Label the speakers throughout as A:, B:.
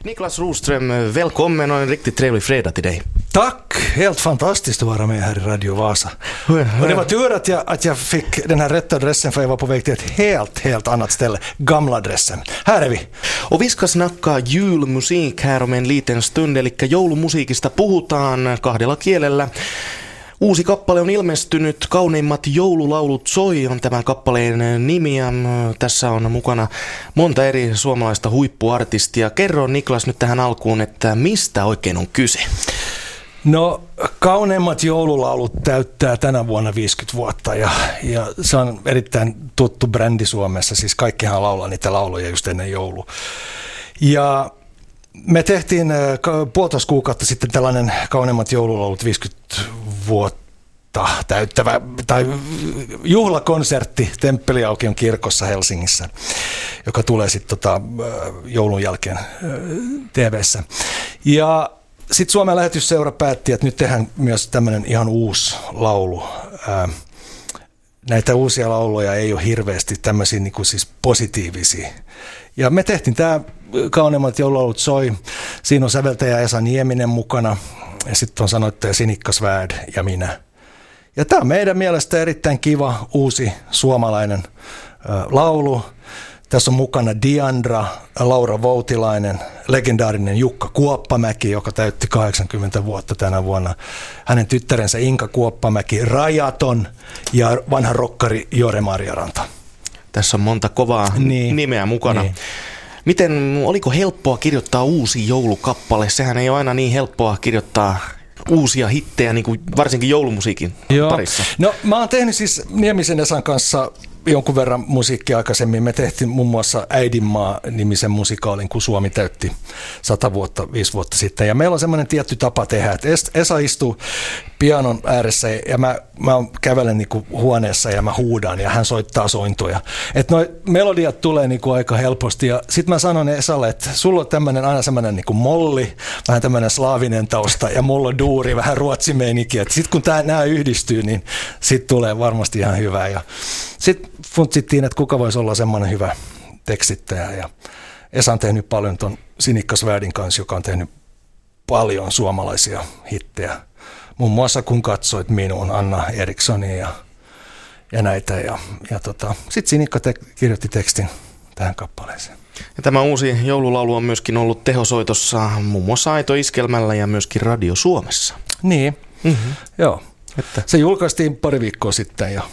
A: Niklas Roström, välkommen och en riktigt trevlig fredag till dig.
B: Tack, helt fantastiskt att vara med här i Radio Vasa. Och det var tur att jag fick den här rätta adressen, för jag var på väg till ett helt annat ställe, gamla adressen. Här är vi.
A: Och vi ska snacka julmusik här om en liten stund, eli joulumusiikista puhutaan kahdella kielellä. Uusi kappale on ilmestynyt, Kauneimmat joululaulut soi on tämän kappaleen nimi, ja tässä on mukana monta eri suomalaista huippuartistia. Kerro Niklas nyt tähän alkuun, että mistä oikein on kyse?
B: No, Kauneimmat joululaulut täyttää tänä vuonna 50 vuotta ja se on erittäin tuttu brändi Suomessa, siis kaikkihan laulaa niitä lauluja just ennen joulua. Ja me tehtiin 1,5 kuukautta sitten tällainen Kauneimmat joululaulut 50 vuotta täyttävä tai juhlakonsertti Temppeliaukion kirkossa Helsingissä, joka tulee sitten joulun jälkeen TV:ssä. Ja sitten Suomen lähetysseura päätti, että nyt tehdään myös tämmöinen ihan uusi laulu. Näitä uusia lauluja ei ole hirveästi tämmöisiä niin kuin siis positiivisia. Ja me tehtiin tämä Kauneimmat joululaulut soi. Siinä on säveltäjä Esa Nieminen mukana ja sitten on sanoittaja Sinikka Svärd ja minä. Ja tämä on meidän mielestä erittäin kiva uusi suomalainen laulu. Tässä on mukana Diandra, Laura Voutilainen, legendaarinen Jukka Kuoppamäki, joka täytti 80 vuotta tänä vuonna. Hänen tyttärensä Inka Kuoppamäki, Rajaton ja vanha rokkari Jore Marjaranta.
A: Tässä on monta kovaa nimeä mukana. Niin. Miten, oliko helppoa kirjoittaa uusi joulukappale? Sehän ei ole aina niin helppoa kirjoittaa uusia hittejä, niin kuin varsinkin joulumusiikin parissa.
B: No, mä oon tehnyt siis Niemisen Esan kanssa jonkun verran musiikkia aikaisemmin. Me tehtiin muun muassa Äidinmaa-nimisen musikaalin, kun Suomi täytti 100 vuotta, 5 vuotta sitten. Ja meillä on semmoinen tietty tapa tehdä, että Esa istuu pianon ääressä ja mä kävelen niinku huoneessa ja mä huudan ja hän soittaa sointuja. Että noi melodiat tulee niinku aika helposti ja sit mä sanon Esalle, että sulla on aina semmoinen niinku molli, vähän tämmöinen slaavinen tausta ja mulla on duuri, vähän ruotsimeininki. Sit kun nämä yhdistyy, niin sit tulee varmasti ihan hyvää. Ja sitten funtsittiin, että kuka voisi olla semmoinen hyvä tekstittäjä. Ja Esa on tehnyt paljon ton Sinikka Svärdin kanssa, joka on tehnyt paljon suomalaisia hittejä. Muun muassa Kun katsoit minuun, Anna Erikssonia ja näitä. Ja sitten Sinikka kirjoitti tekstin tähän kappaleeseen.
A: Ja tämä uusi joululaulu on myöskin ollut tehosoitossa muun muassa Aito Iskelmällä ja myöskin Radio Suomessa.
B: Niin, joo. Että se julkaistiin pari viikkoa sitten ja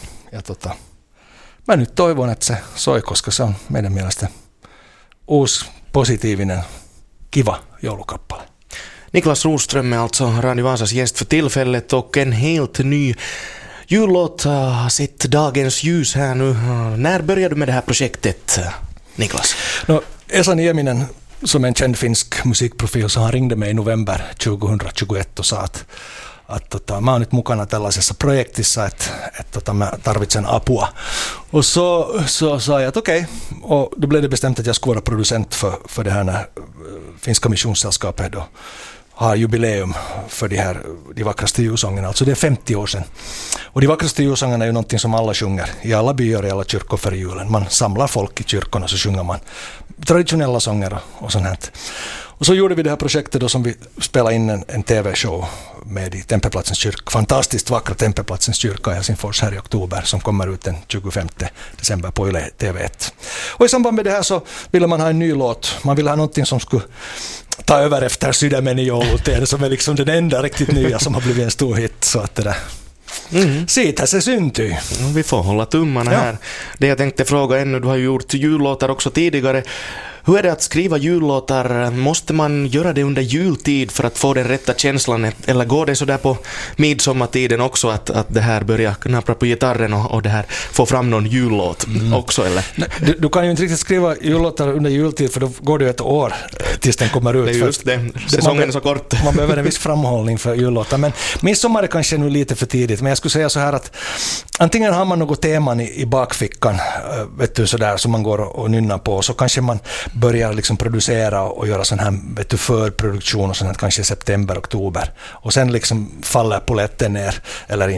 B: mä nyt toivon, että se soi, koska se on meidän mielestä uusi, positiivinen, kiva joulukappale.
A: Niklas Roström är alltså Radio Vasas gäst för tillfället och en helt ny jullåt har sett dagens ljus här nu. När började du med det här projektet, Niklas?
B: No, Esa Nieminen, som en känd finsk musikprofil, så han ringde mig i november 2021 och sa att mä oon nyt mukana tällaisessa projektissa, että mä tarvitsen apua. Och så sa jag att okej. Och då blev det bestämt att jag skulle vara producent för det här finska missionssällskapet då har jubileum för de vackraste julsångerna. Alltså det är 50 år sedan. Och de vackraste julsångerna är ju någonting som alla sjunger i alla byar, i alla kyrkor för julen. Man samlar folk i kyrkorna så sjunger man traditionella sånger och sånt här. Och så gjorde vi det här projektet då som vi spelade in en tv-show med i Tempelplatsens kyrka. Fantastiskt vackra Tempelplatsens kyrka i Helsingfors här i oktober som kommer ut den 25 december på Yle TV1. Och i samband med det här så ville man ha en ny låt. Man ville ha någonting som skulle ta över efter Sydämen i joulutiden som är liksom den enda riktigt nya som har blivit en stor hit. Så att det där. Siitä se syntyy.
A: Vi får hålla tummarna här. Det jag tänkte fråga ännu, du har ju gjort jullåtar också tidigare. Hur är det att skriva jullåtar? Måste man göra det under jultid för att få den rätta känslan? Eller går det så där på midsommartiden också att det här börjar knappra på gitarren och det här få fram någon jullåt också? Eller?
B: Du kan ju inte riktigt skriva jullåtar under jultid för då går det ett år tills den kommer ut.
A: Det är just det. Säsongen är så kort.
B: Man behöver en viss framhållning för jullåtar. Men midsommar är kanske nu lite för tidigt. Men jag skulle säga så här att antingen har man något teman i bakfickan, vet du, så där som man går och nynnar på, så kanske man börjar liksom producera och göra sån här förproduktion och sånt här, kanske i september, oktober. Och sen liksom faller poletten ner eller inte.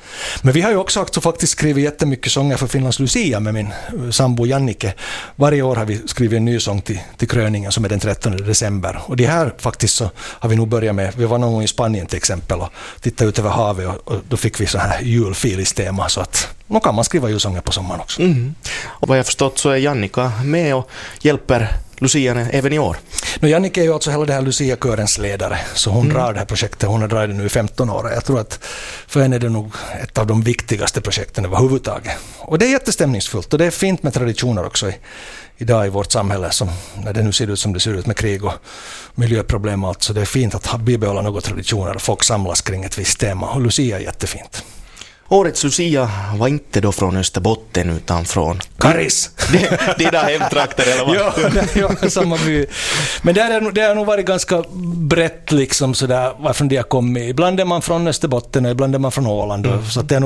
B: Men vi har ju också faktiskt skrivit jättemycket sånger för Finlands Lucia med min sambo Jannike. Varje år har vi skrivit en ny sång till kröningen som är den 13 december. Och det här faktiskt så har vi nog börjat med. Vi var någon gång i Spanien till exempel och tittade ut över havet och då fick vi så här julfilistema, så att nu kan man skriva julsånger på sommaren också.
A: Och vad jag förstått så är Jannika med och hjälper Lucia även i år.
B: Jannike är ju alltså hela det här Lucia-körens ledare, så hon drar det här projektet, hon har dragit det nu i 15 år. Jag tror att för henne är det nog ett av de viktigaste projekten överhuvudtaget. Och det är jättestämningsfullt och det är fint med traditioner också idag i vårt samhälle, som när det nu ser ut som det ser ut med krig och miljöproblem och allt, så det är fint att bibehålla några traditioner och folk samlas kring ett visst tema, och Lucia är jättefint.
A: Årets Lucia var inte då från Österbotten utan från
B: Karis.
A: Dina hemtrakter eller vad?
B: Ja, samma by. Men det har nog varit ganska brett liksom sådär varifrån det har kommit. Ibland är man från Österbotten och ibland är man från Åland. Så att det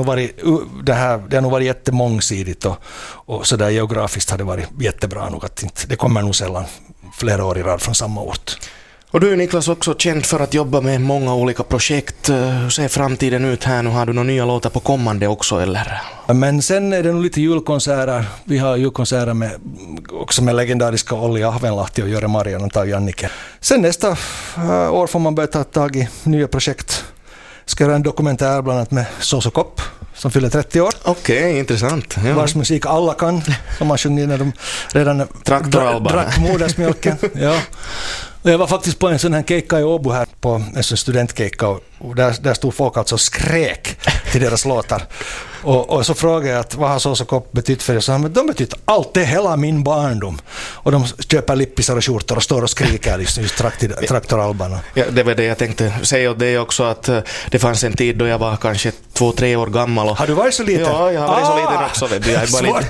B: har nog varit jättemångsidigt och sådär geografiskt har det varit jättebra nog att det kommer nog sällan flera år i rad från samma ort.
A: Och du är, Niklas, också känd för att jobba med många olika projekt. Hur ser framtiden ut här nu? Har du några nya låtar på kommande också eller?
B: Men sen är det nog lite julkonserter. Vi har julkonserter också med legendariska Olli Ahvenlahti och Jore Marjanen och Jannike. Sen nästa år får man börja ta tag i nya projekt. Ska göra en dokumentär bland annat med Soso Kopp som fyller 30 år.
A: Okej, intressant. Ja.
B: Vars musik alla kan, som man sjunger när de redan drack modersmjölken. Ja. Jag var faktiskt på en sån här keikka i Åbo här, på en sån studentkeikka, och där stod folk alltså och skrek till deras låtar. Och så frågade jag att vad har Soso Kopp betytt för er? Så han, de betyder allt, det är hela min barndom. Och de köper lippisar och skjortor och står och skriker just Traktoralban.
A: Ja, det var det jag tänkte säga, och det är också att det fanns en tid då jag var kanske 2-3 år gammal. Och,
B: har du varit så liten?
A: Ja, jag har varit så liten också. Vet du. Jag är bara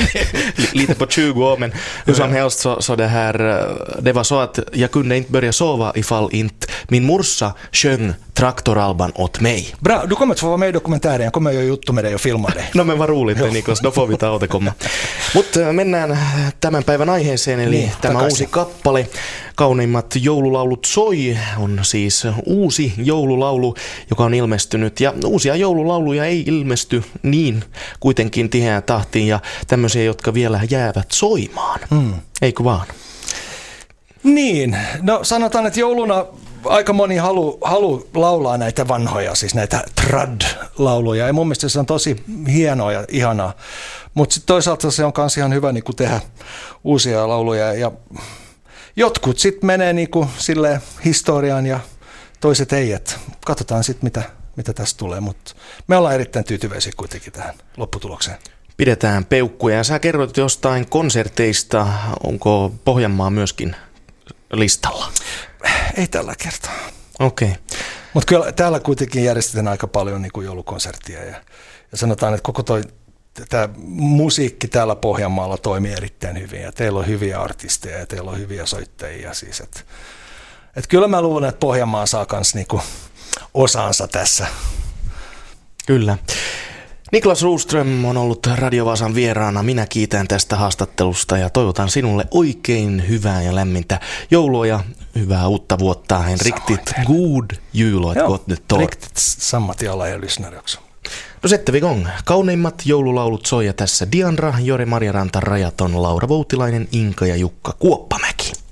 A: lite på 20 år, men hur som helst så det var så att jag kunde inte börja sova ifall inte min morsa sjöng Traktoralban åt mig.
B: Bra, du kommer att få vara med i dokumentären. Jag kommer att göra juttu med dig och filma dig.
A: No, men vad roligt, Niklas. Då får vi ta återkomma. Mutta mennään tämän päivän aiheeseen, eli tämä uusi kappale Kauneimmat joululaulut soi on siis uusi joululaulu, joka on ilmestynyt. Ja uusia joululauluja ei ilmesty niin kuitenkin tiheään tahtiin ja tämmöisiä, jotka vielä jäävät soimaan. Eikö vaan?
B: Niin, no sanotaan, että jouluna aika moni halu laulaa näitä vanhoja, siis näitä trad-lauluja, ja mun mielestä se on tosi hienoa ja ihanaa. Mutta sitten toisaalta se on myös ihan hyvä niinku tehdä uusia lauluja, ja jotkut sitten menee niinku sille historiaan ja toiset ei, että katsotaan sitten mitä tästä tulee, mutta me ollaan erittäin tyytyväisiä kuitenkin tähän lopputulokseen.
A: Pidetään peukkuja, ja sä kerroit jostain konserteista, onko Pohjanmaa myöskin listalla?
B: Ei tällä kertaa.
A: Okei. Okay.
B: Mutta kyllä täällä kuitenkin järjestetään aika paljon niin kuin joulukonserttia ja sanotaan, että koko tämä musiikki täällä Pohjanmaalla toimii erittäin hyvin ja teillä on hyviä artisteja ja teillä on hyviä soittajia. Siis, et kyllä mä luulen, että Pohjanmaa saa myös niinku osansa tässä.
A: Kyllä. Niklas Roström on ollut Radio Vaasan vieraana. Minä kiitän tästä haastattelusta ja toivotan sinulle oikein hyvää ja lämmintä joulua ja hyvää uutta vuotta. En riktigt god jul och ett gott nytt år.
B: Riktigt samma till alla er lyssnare också.
A: Då sätter vi igång. Kauneimmat joululaulut soi ja tässä Diandra, Jore Marjaranta, Rajaton, Laura Voutilainen, Inka ja Jukka Kuoppamäki.